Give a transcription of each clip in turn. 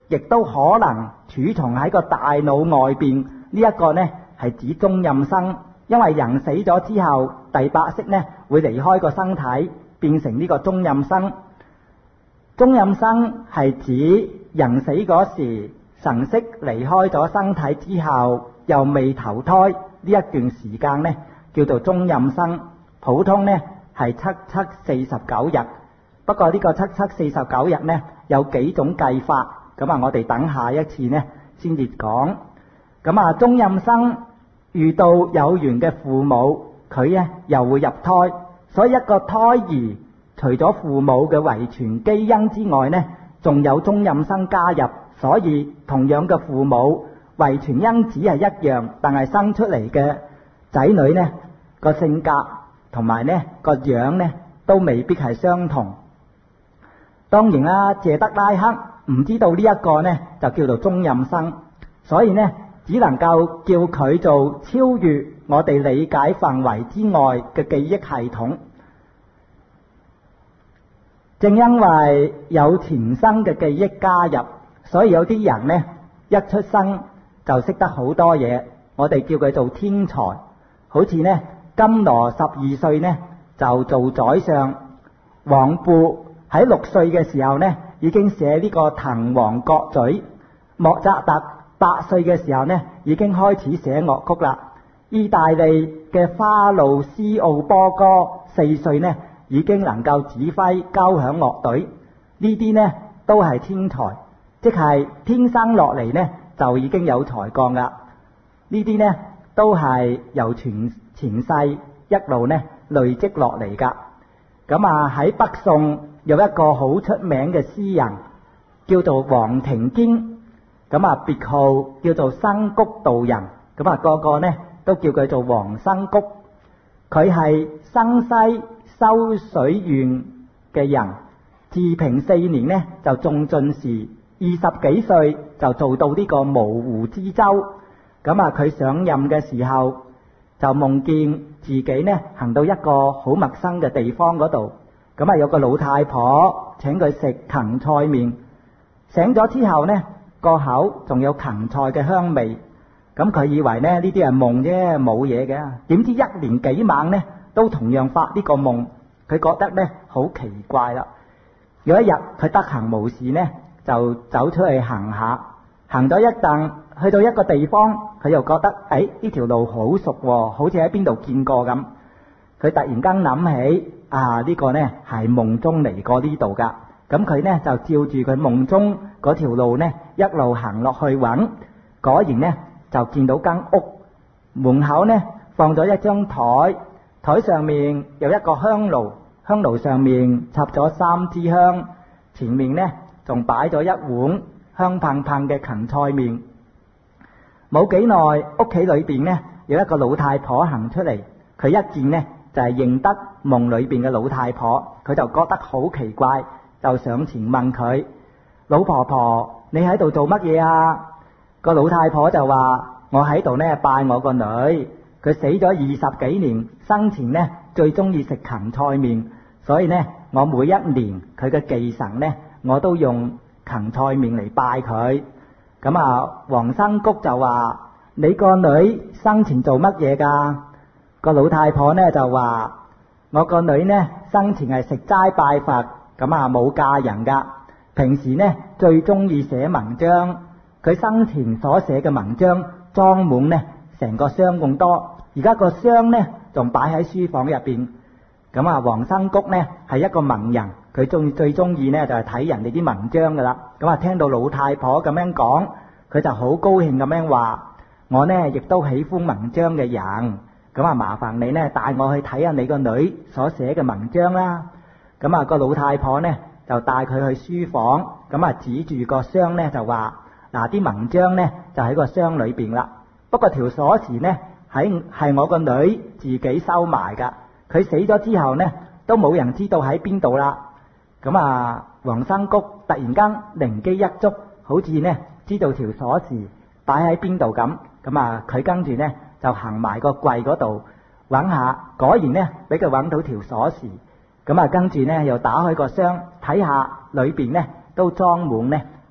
亦都可能儲藏喺個大腦外邊。呢一個呢係指中陰身，因為人死咗之後，第八識呢會離開個身體，變成呢個中陰身。中陰身係指人死嗰時，神識離開咗身體之後，又未投胎呢一段時間呢，叫做中陰身。普通呢係7749日，不過呢個7749日呢有幾種計法，咁啊我哋等下一次呢先至講。咁啊中陰身遇到有緣嘅父母，佢呢又會入胎，所以一個胎兒除咗父母嘅遺傳基因之外呢，仲有中陰身加入，所以同樣嘅父母遺傳因子係一樣，但係生出嚟嘅仔女呢個性格同埋呢個樣呢都未必係相同。當然啦，謝德拉克唔知道呢一個呢就叫做中陰身，所以呢只能夠叫佢做超越我哋理解範圍之外嘅記憶系統。正因為有前生嘅記憶加入，所以有啲人呢一出生就識得好多嘢，我哋叫佢做天才。好似呢金羅12歲呢就做宰相，黃渤喺6歲嘅時候呢已經寫呢個滕王閣序，莫扎特8歲嘅時候呢已經開始寫樂曲啦。意大利嘅花路斯奧波哥4歲呢已經能夠指揮交響樂隊，呢啲呢都係天才，即係天生落嚟呢就已經有才幹噶。呢啲呢都係由前世一路呢累積落嚟噶。咁啊喺北宋有一個好出名嘅詩人叫做黃庭堅，咁啊別號叫做生谷道人，咁啊個個呢都叫佢做黃生谷。佢係生西修水縣嘅人，治平4年呢就中進士，20幾歲就做到呢個蕪湖知州。咁啊佢上任嘅時候就夢見自己呢行到一個好陌生嘅地方嗰度，咁啊有個老太婆請佢食芹菜麵，醒咗之後呢個口仲有芹菜嘅香味，咁佢以為呢啲係夢啫，冇嘢嘅。點知一連幾晚呢都同樣發呢個夢，佢覺得呢好奇怪啦。有一日佢得閒無事呢就走出去行下，行咗一陣去到一個地方，佢又覺得呢條路好熟喎，好似喺邊度見過咁。佢突然間諗起呢個呢係夢中嚟過呢度噶，咁佢呢就照住佢夢中嗰條路呢一路行落去揾，果然呢就見到間屋，門口呢放咗一張台，台上面有一個香爐，香爐上面插咗3支香，前面呢仲擺咗一碗香噴噴嘅芹菜麵。冇幾耐，屋企裏邊呢有一個老太婆行出嚟，佢一見呢就係認得夢裏邊嘅老太婆，佢就覺得好奇怪，就上前問佢：老婆婆，你喺度做乜嘢啊？個老太婆就話：我喺度呢拜我個女，佢死咗20幾年，生前呢最中意食芹菜麵，所以呢我每一年佢嘅忌神呢我都用芹菜麵嚟拜佢。咁啊黃生谷就話：你個女生前做乜嘢㗎？個老太婆呢就話：我個女呢生前係食齋拜佛，咁啊冇嫁人㗎，平時呢最中意寫文章，佢生前所寫嘅文章裝滿呢成個箱咁多，而家個箱呢仲擺喺書房入邊。咁啊黃生谷呢係一個文人，佢最中意呢就係睇人哋啲文章噶啦。咁啊聽到老太婆咁樣講，佢就好高興咁樣話：我呢亦都喜歡文章嘅人，咁啊麻煩你呢帶我去睇下你個女所寫嘅文章啦。咁啊個老太婆呢就帶佢去書房，咁啊指住個箱呢就話：嗱，啲文章呢就喺個箱裏邊啦，不過條鎖匙呢係我個女自己收埋噶，佢死咗之後呢都冇人知道喺邊度啦。咁啊黃生谷突然間靈機一觸，好似呢知道條鎖匙擺喺邊度咁。咁啊佢跟住呢就行埋個櫃嗰度揾下，果然呢俾佢揾到條鎖匙。咁啊跟住呢又打開個箱睇下，裏邊呢都裝滿呢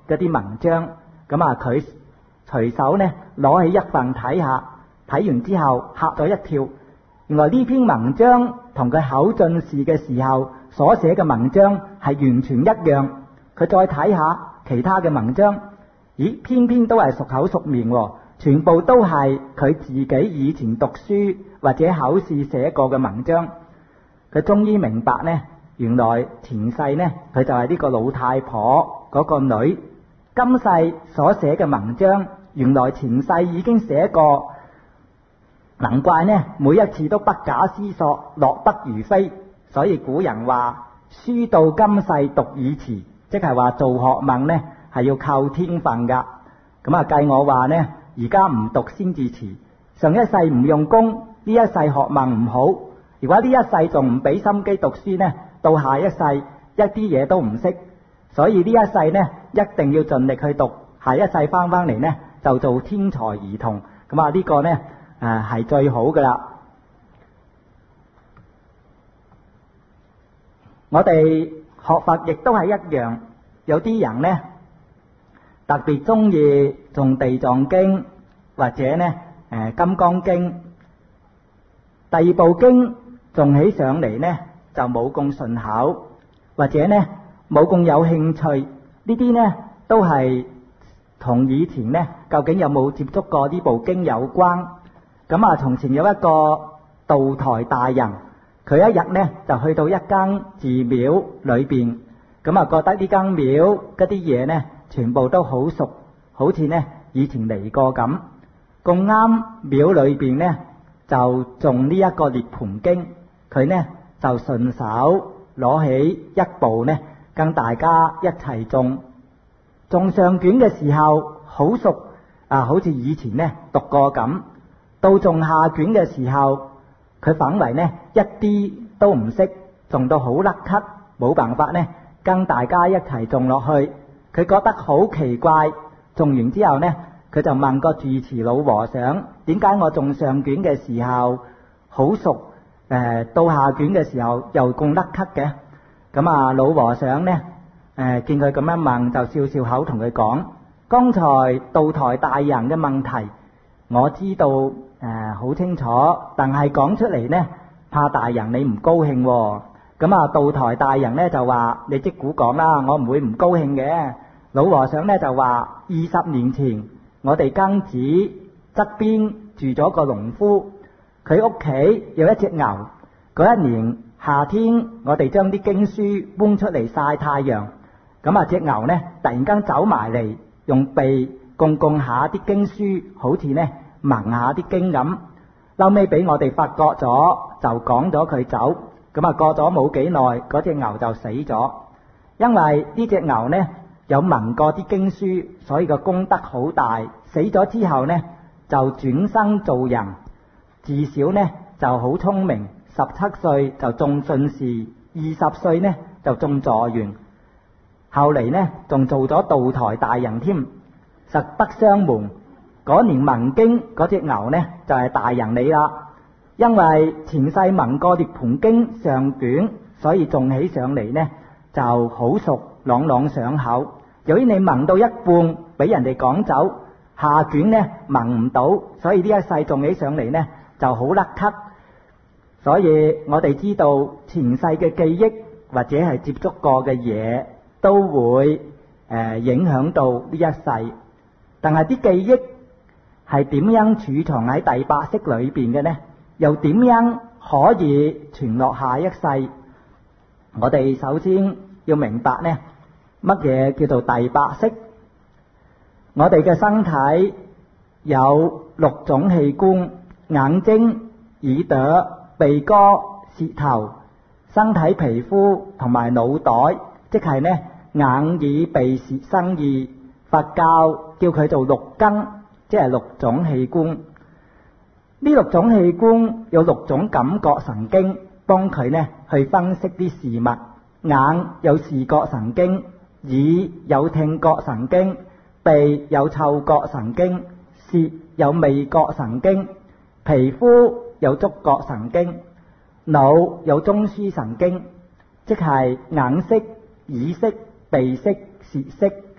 嗰啲文章，咁啊佢隨手呢攞起一份睇下，睇完之後嚇咗一跳，原來呢篇文章同佢考進士嘅時候所寫嘅文章係完全一樣。佢再睇下其他嘅文章，咦，偏偏都係熟口熟面喎，全部都係佢自己以前讀書或者考試寫過嘅文章。佢終於明白呢，原來前世呢佢就係呢個老太婆嗰個女，今世所寫嘅文章原來前世已經寫過，難怪呢每一次都不假思索，落筆如飛。所以古人話書到今世讀已遲，即係話做學問呢係要靠天分噶。咁啊計我話呢，而家唔讀先至遲，上一世唔用功，呢一世學問唔好，如果呢一世仲唔俾心機讀書呢，到下一世一啲嘢都唔識。所以呢一世呢一定要盡力去讀，下一世翻嚟呢就做天才兒童。咁啊呢個呢係最好噶啦。我哋學佛亦都係一樣，有啲人呢特別中意誦地藏經或者呢金剛經，第二部經誦起上嚟呢就冇咁順口，或者呢冇咁有興趣。呢啲呢都係同以前呢究竟有冇接觸過呢部經有關。咁啊從前有一個道台大人，佢一日呢就去到一間寺廟裏邊，咁啊覺得呢間廟嗰啲嘢呢全部都好熟，好似呢以前嚟過咁。咁啱廟裏邊呢就誦呢一個涅槃經，佢呢就順手攞起一部呢跟大家一齊誦。誦上卷嘅時候好熟啊，好似以前呢讀過咁。到誦下卷嘅時候，佢反為呢一啲都唔識，誦到好甩咳，冇辦法呢跟大家一齊誦落去。佢覺得好奇怪，誦完之後呢，佢就問個住持老和尚：點解我誦上卷嘅時候好熟，到下卷嘅時候又咁甩咳嘅？咁啊老和尚呢見佢咁樣問，就笑笑口同佢講：剛才道台大人嘅問題我知道好清楚，但係講出嚟呢怕大人你唔高興喎。咁啊道台大人呢就話：你即管講啦，我唔會唔高興嘅。老和尚呢就話：20年前我哋庚子側邊住咗個農夫，佢屋企有一隻牛。嗰一年夏天，我哋將啲經書搬出嚟曬太陽，咁啊隻牛呢突然間走埋嚟，用鼻供下啲經書，好似呢聞下啲經咁。後尾俾我哋發覺咗，就趕咗佢走。咁啊過咗冇幾耐，嗰隻牛就死咗。因為呢隻牛呢有聞過啲經書，所以個功德好大。死咗之後呢就轉生做人，自小呢就好聰明，17歲就中進士，20歲呢就中狀元，後嚟呢仲做咗道台大人添。實不相瞞，嗰年聞經嗰隻牛呢就係大人你啦。因為前世聞過涅槃經上卷，所以誦起上嚟呢就好熟，朗朗上口。由於你聞到一半俾人哋趕走，下卷呢聞唔到，所以呢一世誦起上嚟呢就好甩咳。所以我哋知道前世嘅記憶或者係接觸過嘅嘢都會影響到呢一世。但係啲記憶係點樣儲藏喺第八識裏邊嘅呢？又點樣可以傳落下一世？我哋首先要明白呢，乜嘢叫做第八識？我哋嘅身體有6種器官：眼睛、耳朵、鼻哥、舌頭、身體皮膚同埋腦袋，即係呢眼耳鼻舌身意。佛教叫佢做6根，即係6種器官。呢6種器官有6種感覺神經，幫佢呢去分析啲事物。眼有視覺神經，耳有聽覺神經，鼻有嗅覺神經，舌有味覺神經，皮膚有觸覺神經，腦有中樞神經，即係眼識、耳識、鼻識、舌識、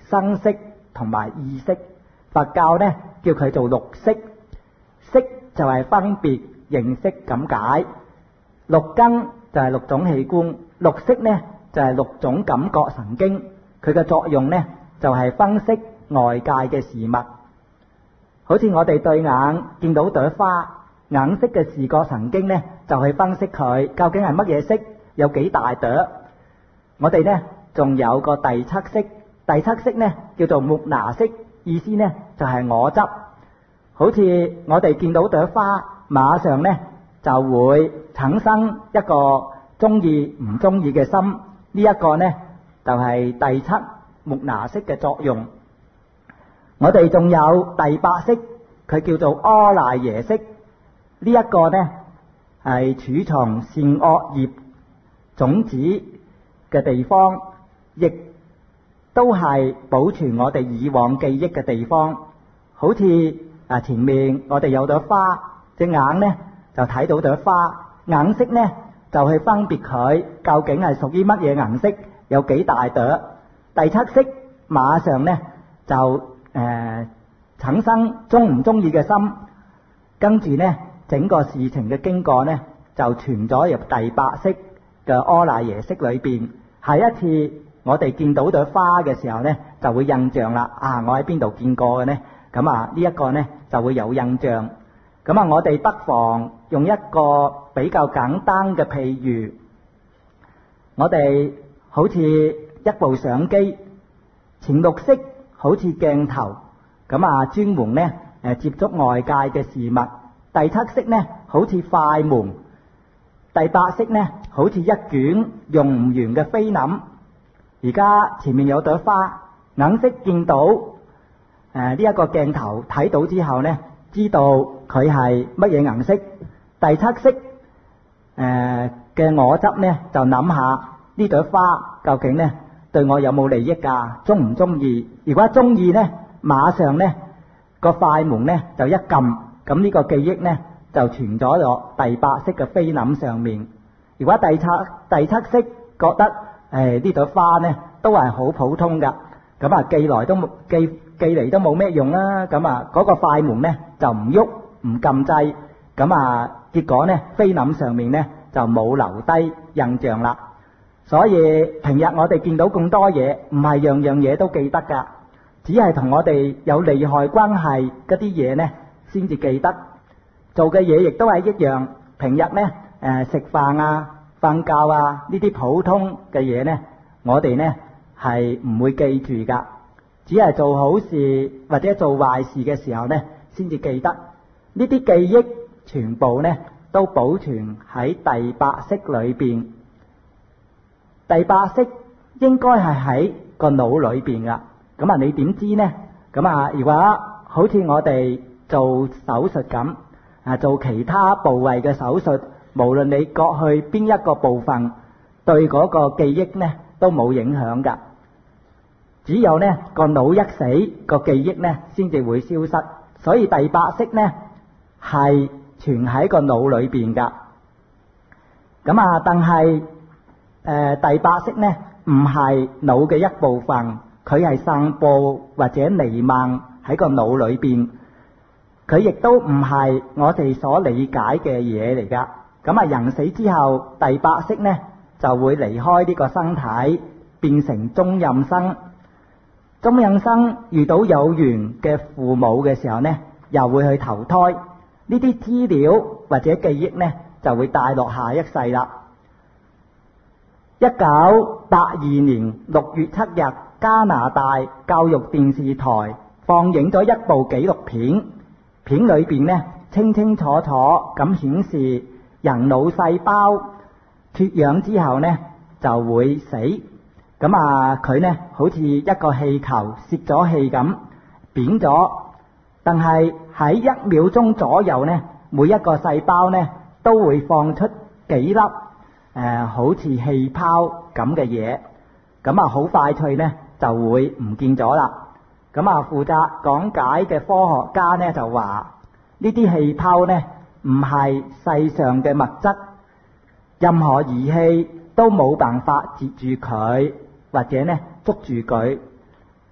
生色同埋意識。佛教呢叫佢做六識，識就係分別認識咁解，六根就係六種器官，六識呢就係六種感覺神經，佢嘅作用呢就係分析外界嘅事物。好似我哋對眼見到朵花，眼識嘅視覺神經呢就去分析佢究竟係乜嘢色，有幾大朵。我哋呢仲有個第七識，第七識呢叫做目拿識，意思呢就係我執。好似我哋見到朵花，馬上呢就會產生一個中意唔中意嘅心，呢一個呢就係第七目拿識嘅作用。我哋仲有第八識，佢叫做阿賴耶識，呢一個呢係儲藏善惡業種子嘅地方，亦都係保存我哋以往記憶嘅地方。好似前面我哋有朵花，隻眼呢就睇到朵花，眼識呢就去分別佢究竟係屬於乜嘢顏色，有幾大朵。第七識馬上呢就產生中唔中意嘅心，跟住呢整個事情嘅經過呢就傳咗入第八識嘅阿賴耶識裏邊。下一次我哋見到朵花嘅時候呢，就會印象啦。我喺邊度見過嘅呢？咁呢一個呢就會有印象。咁我哋不妨用一個比較簡單嘅譬喻，我哋好似一部相機，前六識好似鏡頭，咁專門呢接觸外界嘅事物。第七識呢好似快門，第八識呢好似一卷用唔完嘅菲林。而家前面有朵花，眼識見到呢一個鏡頭睇到之後呢，知道佢係乜嘢顏色。第七識嘅我執呢就諗下呢朵花究竟呢對我有冇利益㗎，中唔中意？如果中意呢，馬上呢個快門呢就一撳，咁呢個記憶呢就傳咗落第八識嘅菲林上面。如果第七識覺得呢朵花呢都係好普通㗎，咁寄嚟都冇咩用啦。咁嗰個快門呢就唔喐唔撳掣，咁結果呢菲林上面呢就冇留低印象啦。所以平日我哋見到咁多嘢，唔係樣樣嘢都記得㗎，只係同我哋有利害關係嗰啲嘢呢先至記得。做嘅嘢亦都係一樣，平日呢食飯瞓覺呢啲普通嘅嘢呢，我哋呢係唔會記住㗎，只係做好事或者做壞事嘅時候呢先至記得。呢啲記憶全部呢都保存喺第八識裏邊。第八識應該係喺個腦裏邊㗎。咁你點知呢？咁如果好似我哋做手術咁，做其他部位嘅手術，無論你割去邊一個部分，對嗰個記憶呢都冇影響㗎。只有呢個腦一死，個記憶呢先至會消失。所以第八識呢係存喺個腦裏邊㗎。咁但係第八識呢唔係腦嘅一部分，佢係散佈或者彌漫喺個腦裏邊。佢亦都唔係我哋所理解嘅嘢嚟㗎。咁人死之後，第八識呢就會離開呢個身體，變成中陰身。中陰身遇到有緣嘅父母嘅時候呢，又會去投胎。呢啲資料或者記憶呢就會帶落下一世啦。1982年6月7日，加拿大教育電視台放映咗一部紀錄片，片裏邊呢清清楚楚咁顯示人腦細胞缺氧之後呢就會死。咁佢呢好似一個氣球泄咗氣咁扁咗，但係喺1秒鐘左右呢，每一個細胞呢都會放出幾粒好似氣泡咁嘅嘢，咁好快脆呢就會唔見咗啦。咁負責講解嘅科學家呢就話，呢啲氣泡呢唔係世上嘅物質，任何儀器都冇辦法接住佢，或者呢捉住佢。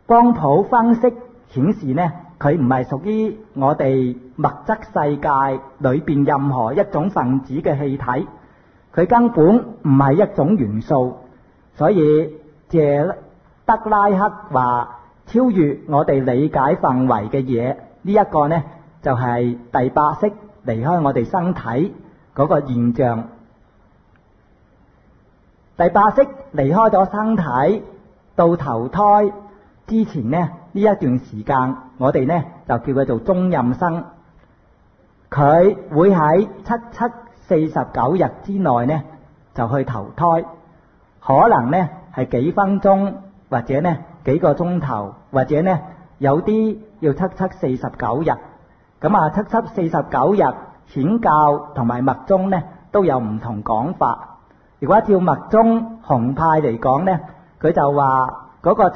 光譜分析顯示呢，佢唔係屬於我哋物質世界裏邊任何一種分子嘅氣體，佢根本唔係一種元素。所以謝德拉克話超越我哋理解範圍嘅嘢，呢一個呢就係第八識離開我哋身體嗰個現象。第八識離開咗身體到投胎之前呢，呢一段時間我哋呢就叫佢做中陰身。佢會喺7749日之內呢就去投胎，可能呢係幾分鐘，或者呢幾個鐘頭，或者呢有啲要7749日。咁啊7749日顯教同埋密宗呢都有唔同講法。如果照密宗紅派嚟講呢，佢就話嗰個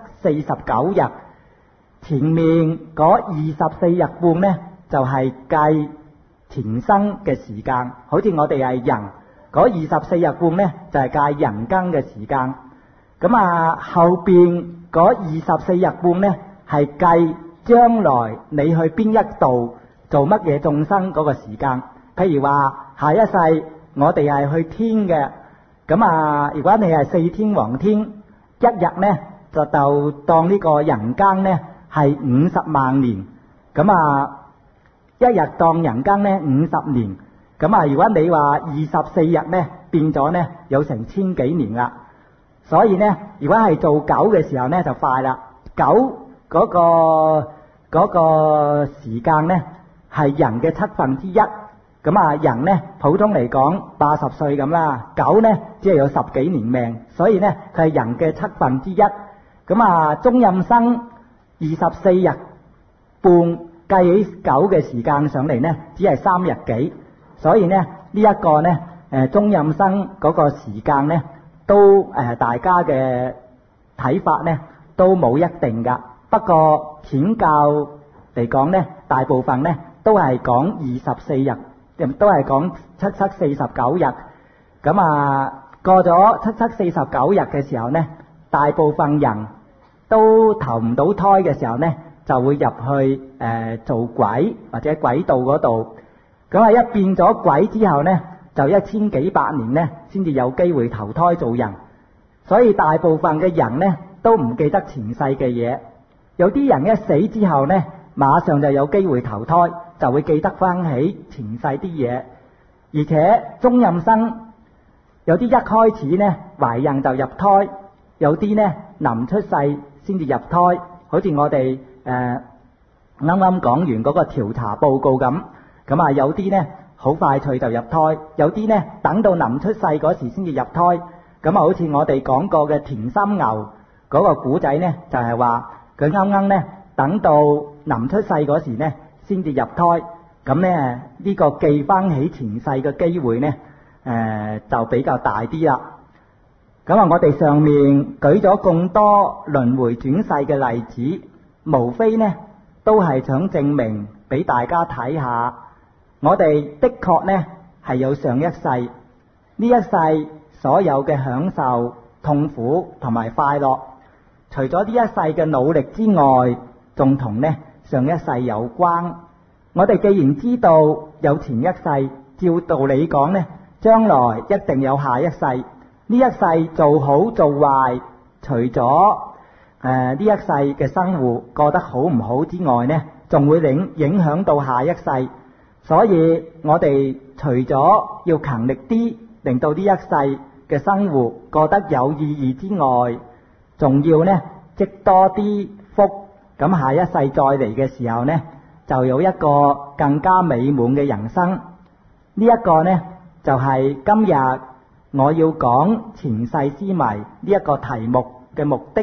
7749日前面嗰24日半呢就係計前生嘅時間，好似我哋係人嗰24日半呢就係計人更嘅時間。咁啊後邊嗰24日半呢係計將來你去邊一度做乜嘢眾生嗰個時間。譬如話下一世我哋係去天嘅，咁啊如果你係四天王天，一日呢就當呢個人間呢係50萬年，咁啊一日當人間呢50年，咁啊如果你話24日呢變咗呢有成1000幾年啦。所以呢如果係做狗嘅時候呢就快啦，狗嗰個時間呢係人嘅1/7。咁啊人呢普通嚟講80歲咁啦，狗呢只係有10幾年命，所以呢佢係人嘅1/7。咁啊中陰身24日半計起狗嘅時間上嚟呢只係3日幾，所以呢呢一個呢中陰身嗰個時間呢都大家嘅睇法呢都冇一定噶。不過顯教嚟講呢，大部分呢都係講24日，都係講7749日。咁啊過咗7749日嘅時候呢，大部分人都投唔到胎嘅時候呢，就會入去做鬼或者鬼道嗰度。咁啊一變咗鬼之後呢，就1000幾百年呢先至有機會投胎做人。所以大部分嘅人呢都唔記得前世嘅嘢。有啲人一死之後呢，馬上就有機會投胎，就會記得翻起前世啲嘢。而且中陰身有啲一開始呢懷孕就入胎，有啲呢臨出世先至入胎，好似我哋啱啱講完嗰個調查報告咁。咁啊有啲呢好快脆就入胎，有啲呢等到臨出世嗰時先至入胎。咁啊好似我哋講過嘅田心牛嗰個古仔呢，就係話佢啱啱呢等到臨出世嗰時呢先至入胎。咁呢呢個記翻起前世嘅機會呢就比較大啲啦。咁啊我哋上面舉咗咁多輪迴轉世嘅例子，無非呢都係想證明俾大家睇下，我哋的確呢係有上一世，呢一世所有嘅享受、痛苦同埋快樂，除咗呢一世嘅努力之外，仲同呢上一世有關。我哋既然知道有前一世，照道理講呢，將來一定有下一世。呢一世做好做壞，除咗呢一世嘅生活過得好唔好之外呢，仲會影響到下一世。所以我哋除咗要勤力啲，令到呢一世嘅生活過得有意義之外，仲要呢積多啲福，咁下一世再嚟嘅時候呢，就有一個更加美滿嘅人生。呢一個呢就係今日我要講前世思維呢一個題目嘅目的。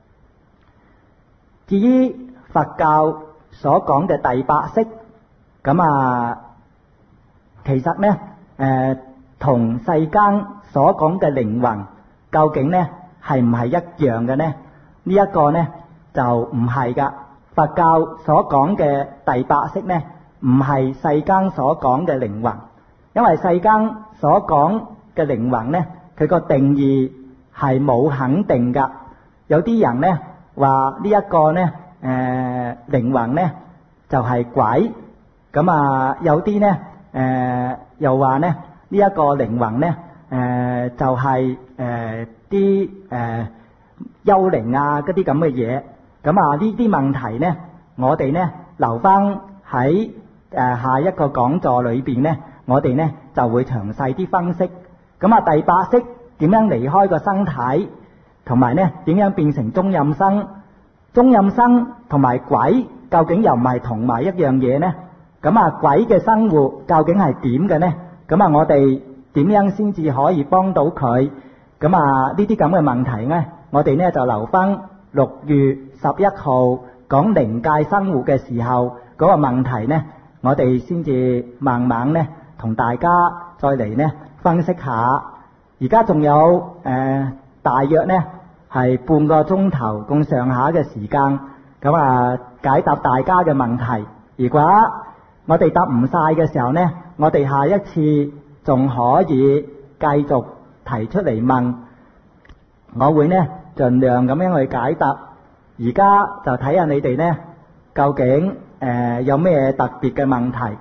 至於佛教所講嘅第八識，咁其實呢同世間所講嘅靈魂究竟呢係唔係一樣嘅呢？呢一個呢就唔係噶。佛教所講嘅第八識呢，唔係世間所講嘅靈魂，因為世間所講嘅靈魂呢，佢個定義係冇肯定噶。有啲人呢話呢一個呢靈魂呢就係鬼，咁啊有啲呢又話呢呢一個靈魂呢就係啲幽靈啊嗰啲咁嘅嘢，咁啊呢啲問題呢我哋呢留翻喺下一個講座裏邊呢，我哋呢就會詳細啲分析。咁啊第八識點樣離開個身體，同埋呢點樣變成中陰身？中陰身同埋鬼究竟又唔係同埋一樣嘢呢？咁啊鬼嘅生活究竟係點嘅呢？咁啊我哋點樣先至可以幫到佢？咁啊呢啲咁嘅問題呢，我哋呢就留翻6月11號講靈界生活嘅時候嗰個問題呢，我哋先至慢慢呢同大家再嚟呢分析下。而家仲有大約呢係半個鐘頭咁上下嘅時間，咁啊解答大家嘅問題。如果我哋答唔晒嘅時候呢，我哋下一次仲可以繼續提出嚟問，我會呢盡量咁樣去解答。而家就睇下你哋呢究竟有咩特別嘅問題？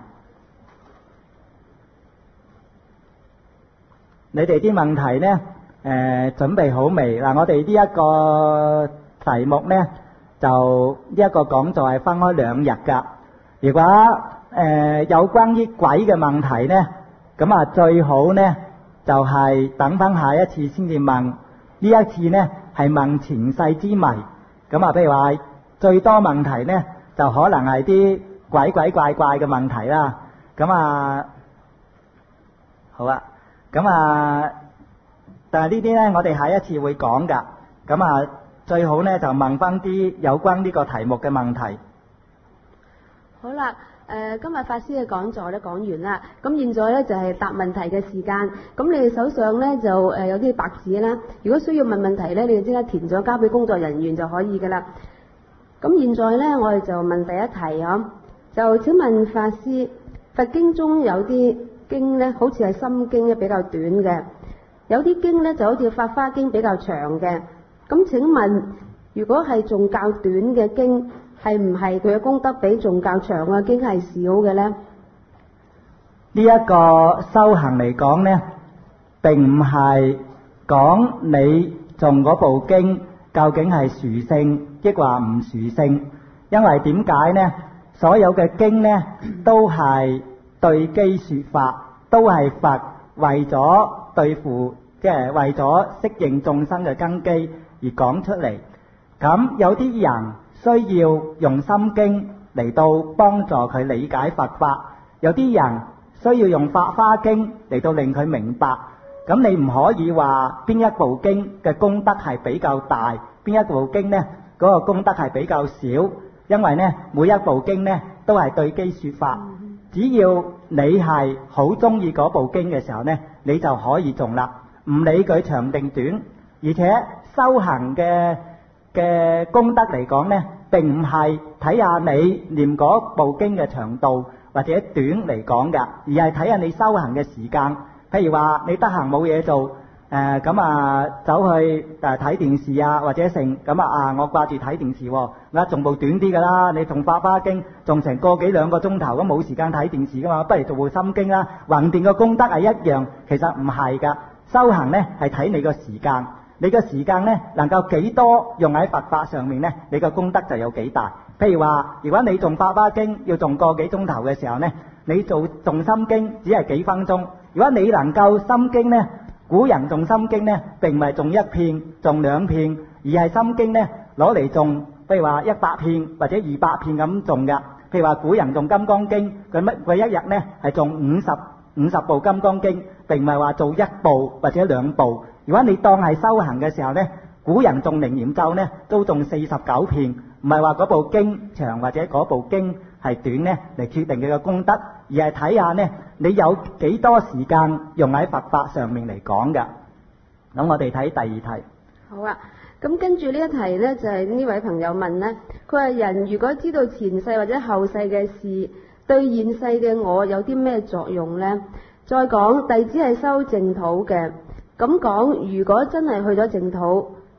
你哋啲問題呢準備好未？嗱，我哋呢一個題目呢就呢一個講座係分開2日㗎。如果有關於鬼嘅問題呢，咁啊最好呢就係等翻下一次先至問。呢一次呢係問前世之謎。咁啊譬如話最多問題呢就可能係啲鬼怪嘅問題啦。咁啊好啊，咁啊但係呢啲呢我哋下一次會講㗎。咁啊最好呢就問翻啲有關呢個題目嘅問題。 好啦，今日法師嘅講座咧講完啦，咁現在咧就係答問題嘅時間。咁你哋手上咧就有啲白紙啦，如果需要問問題咧，你哋即刻填咗交俾工作人員就可以噶啦。咁現在咧我哋就問第一題啊，就請問法師，佛經中有啲經咧好似係心經咧比較短嘅，有啲經咧就好似法華經比較長嘅。咁請問，如果係仲較短嘅經，係唔係佢嘅功德比仲較長嘅經係少嘅呢？ 呢一個修行嚟講呢，並唔係講你誦嗰部經究竟係殊勝抑或唔殊勝，因為點解呢？所有嘅經呢都係對機說法，都係佛為咗對付，即係為咗適應眾生嘅根基而講出嚟。咁有啲人需要用心經嚟到幫助佢理解佛法，有啲人需要用法華經嚟到令佢明白。咁你唔可以話邊一部經嘅功德係比較大，邊一部經呢嗰個功德係比較少，因為呢每一部經呢都係對機說法。只要你係好中意嗰部經嘅時候呢，你就可以誦啦，唔理佢長定短。而且修行嘅功德嚟講呢，並唔係睇下你念嗰部經嘅長度或者短嚟講㗎，而係睇下你修行嘅時間。譬如話你得閒冇嘢做，咁走去睇電視啊或者成咁我掛住睇電視喎，我誦部短啲㗎啦。你誦法華經誦成個幾兩個鐘頭，咁冇時間睇電視㗎嘛，不如做部心經啦。橫掂個功德係一樣，其實唔係㗎。修行呢係睇你個時間。你嘅時間呢能夠幾多用喺佛法上面呢，你個功德就有幾大。譬如話，如果你誦法華經要誦個幾鐘頭嘅時候呢，你做誦心經只係幾分鐘。如果你能夠心經呢，古人誦心經呢並唔係誦一片誦兩片，而係心經呢攞嚟誦，譬如話100片或者200片咁誦㗎。譬如話古人誦金剛經，佢一日呢係誦50部金剛經，並唔係話做1部或者2部。如果你當係修行嘅時候呢，古人誦楞嚴咒呢都誦49片，唔係話嗰部經長或者嗰部經係短呢嚟決定佢嘅功德，而係睇下呢你有幾多時間用喺佛法上面嚟講㗎。咁我哋睇第二題。 好啊，咁跟住呢一題呢，就係呢位朋友問呢，佢話人如果知道前世或者後世嘅事，對現世嘅我有啲咩作用呢？再講弟子係修淨土嘅。咁講，如果真係去咗淨土，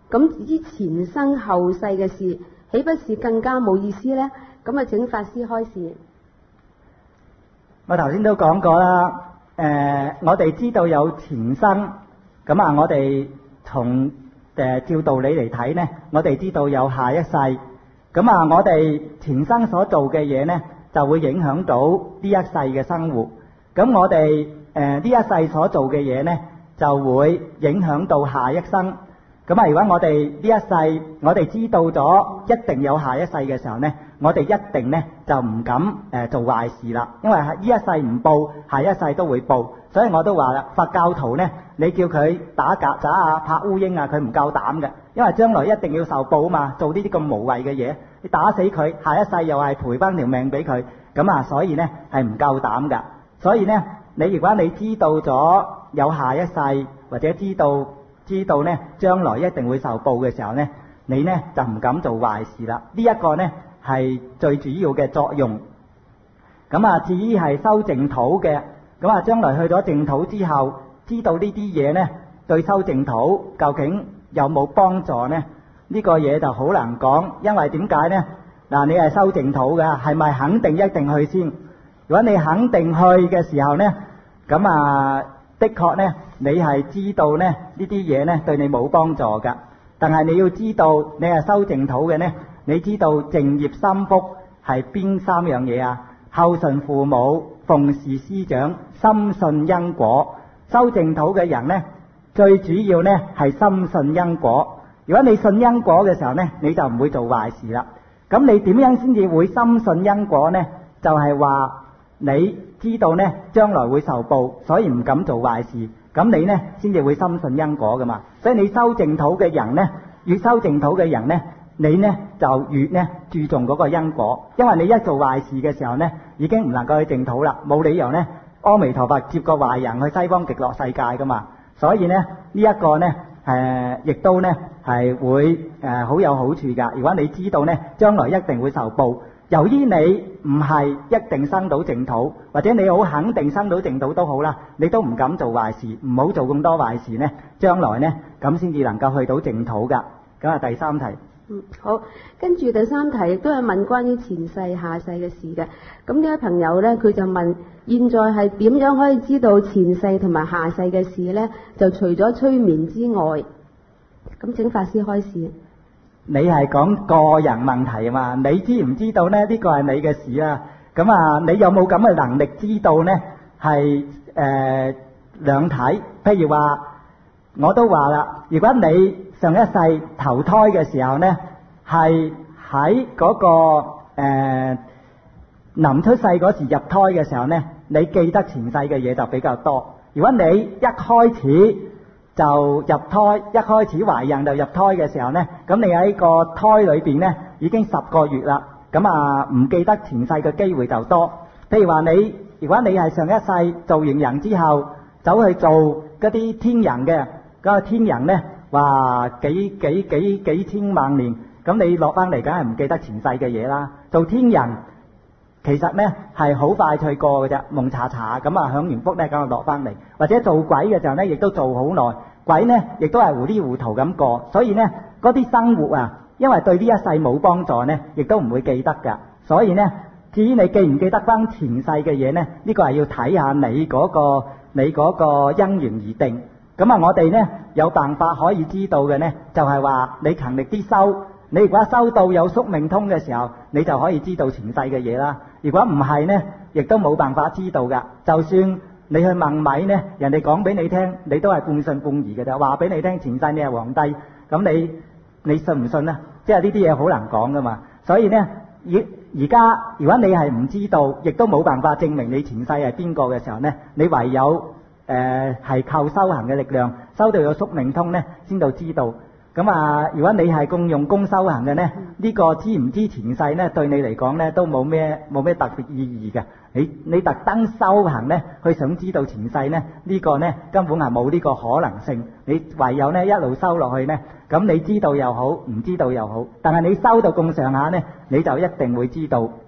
咁知前生後世嘅事，豈不是更加冇意思呢？咁啊，請法師開示。 我頭先都講過啦，我哋知道有前生，咁啊，我哋從照道理嚟睇呢，我哋知道有下一世，咁啊，我哋前生所做嘅嘢呢，就會影響到呢一世嘅生活。咁我哋呢一世所做嘅嘢呢，就會影響到下一生。咁啊，如果我哋呢一世我哋知道咗一定有下一世嘅時候呢，我哋一定呢就唔敢做壞事啦，因為呢一世唔報，下一世都會報。所以我都話啦，佛教徒呢，你叫佢打曱甴啊、拍烏蠅啊，佢唔夠膽嘅，因為將來一定要受報啊嘛。做呢啲咁無謂嘅嘢，你打死佢，下一世又係賠翻條命俾佢，咁啊，所以呢係唔夠膽噶。所以呢，如果你知道咗有下一世，或者知道呢將來一定會受報嘅時候呢，你呢就唔敢做壞事啦。呢一個呢係最主要嘅作用。咁啊，至於係修淨土嘅，咁啊將來去咗淨土之後，知道呢啲嘢呢對修淨土究竟有冇幫助呢？呢個嘢就好難講，因為點解呢？嗱，你係修淨土嘅，係咪肯定一定去先？如果你肯定去嘅時候呢，咁啊的確呢，你係知道呢啲嘢呢對你冇幫助噶。但係你要知道，你係修淨土嘅呢，你知道淨業心福係邊三樣嘢啊？孝順父母、奉事師長、深信因果。修淨土嘅人呢，最主要呢係深信因果。如果你信因果嘅時候呢，你就唔會做壞事啦。咁你點樣先至會深信因果呢？就係話你知道呢將來會受報，所以唔敢做壞事。咁你呢先至會深信因果噶嘛。所以你修淨土嘅人呢，越修淨土嘅人呢，你呢就越呢注重嗰個因果。因為你一做壞事嘅時候呢，已經唔能夠去淨土啦，冇理由呢阿彌陀佛接個壞人去西方極樂世界噶嘛。所以呢呢一個呢亦都呢係會好有好處噶。如果你知道呢將來一定會受報，由於你唔係一定生到淨土，或者你好肯定生到淨土都好啦，你都唔敢做壞事，唔好做咁多壞事呢，將來呢咁先至能夠去到淨土噶。咁啊，第三題。 好，跟住第三題亦都係問關於前世下世嘅事嘅。咁呢位朋友呢，佢就問：現在係點樣可以知道前世同埋下世嘅事呢？就除咗催眠之外，咁請法師開示。 你係講個人問題啊嘛？你知唔知道呢？呢個係你嘅事啊。咁啊，你有冇咁嘅能力知道呢？係兩睇。譬如話，我都話啦，如果你上一世投胎嘅時候呢，係喺嗰個臨出世嗰時入胎嘅時候呢，你記得前世嘅嘢就比較多。如果你一開始就入胎，一開始懷孕就入胎嘅時候呢，咁你喺個胎裏邊呢已經10個月啦，咁啊唔記得前世嘅機會就多。譬如話如果你係上一世做完人之後走去做嗰啲天人嘅，嗰個天人呢話幾千萬年，咁你落翻嚟梗係唔記得前世嘅嘢啦。做天人其實呢係好快脆過嘅啫，蒙查查咁啊享完福呢咁啊落翻嚟。或者做鬼嘅時候呢，亦都做好耐，鬼呢亦都係糊裡糊塗咁過。所以呢嗰啲生活啊，因為對呢一世冇幫助呢，亦都唔會記得噶。所以呢，至於你記唔記得翻前世嘅嘢呢，呢個係要睇下你嗰個因緣而定。咁啊，我哋呢有辦法可以知道嘅呢，就係話你勤力啲修。你如果修到有宿命通嘅時候，你就可以知道前世嘅嘢啦。如果唔係呢，亦都冇辦法知道噶。就算你去問米呢，人哋講俾你聽，你都係半信半疑嘅啫。話俾你聽前世你係皇帝，咁你信唔信呢？即係呢啲嘢好難講噶嘛。所以呢，而家如果你係唔知道，亦都冇辦法證明你前世係邊個嘅時候呢，你唯有係靠修行嘅力量，修到有宿命通呢，先到知道。咁啊，如果你係咁用功修行嘅呢，呢個知唔知前世呢，對你嚟講呢都冇咩特別意義嘅。你特登修行呢，去想知道前世呢，呢個呢根本係冇呢個可能性。你唯有呢一路修落去呢，咁你知道又好，唔知道又好，但係你修到咁上下呢，你就一定會知道。